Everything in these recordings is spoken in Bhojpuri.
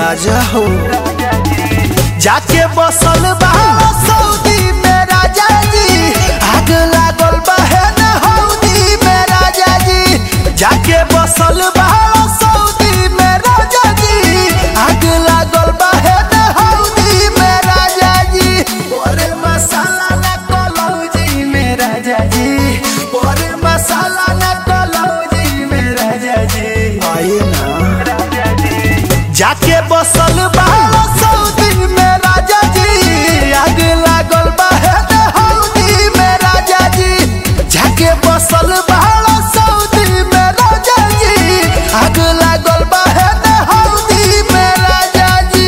राजा हो। जाके बसल बा सऊदी में राजा जी, आग लागल बा है न हौदी में राजा जी। जाके बसल बा सऊदी में राजा जी, आग लागल बा है न हौदी में राजा जी। ओरे मसाला न कलौजी में राजा जी, ओरे मसाला न कलौजी में राजा जी। आइए ना जाके बसल बा सऊदी में राजा जी, आग लागल बा है न हौदी में राजा जी। जाके बसल बा सऊदी में राजा जी, आग लागल बा है न हौदी में राजा जी।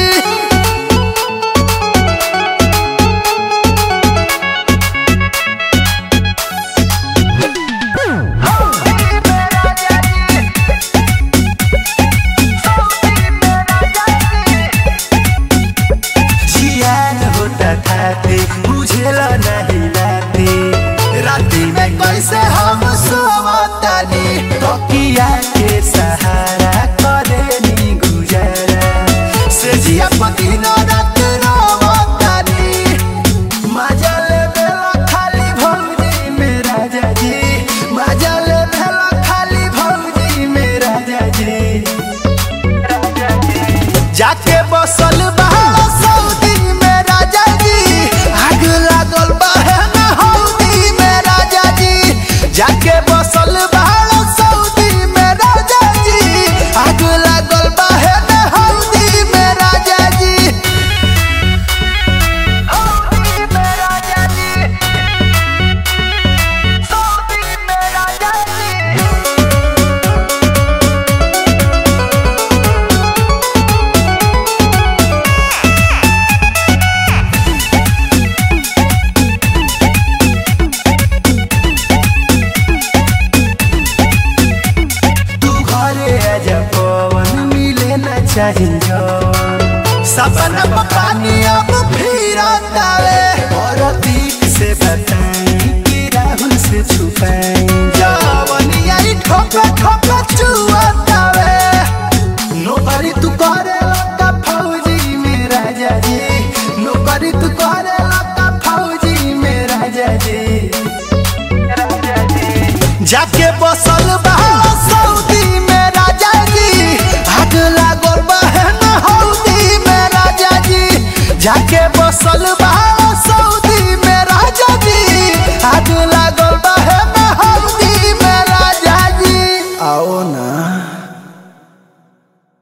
बुझेला नहीं राती में कैसे हम सोवतानी, तकिया के सहारा करे नी गुजारा। से जिया पतिन रात रोवतानी, मजा ले बेला खाली भौजी में राजा जी, मजा ले बेला खाली भौजी में राजा जी। जाके बसल बा सऊदी में राजा जी, आग लागल बा है न हौदी में राजा जी। जाके बसल बा सऊदी में राजा जी, आग लागल बा है न हौदी में राजा जी। हौदी में राजा जी, सऊदी में राजा जी। चाहिए सपना पानी अब फिर और दीप से बताई कि राहुल से छुपाई, जवनिया ठोका ठोका चुआतावे। नौकरी तू करे लगा फौजी में राजा जी, नौकरी तू करे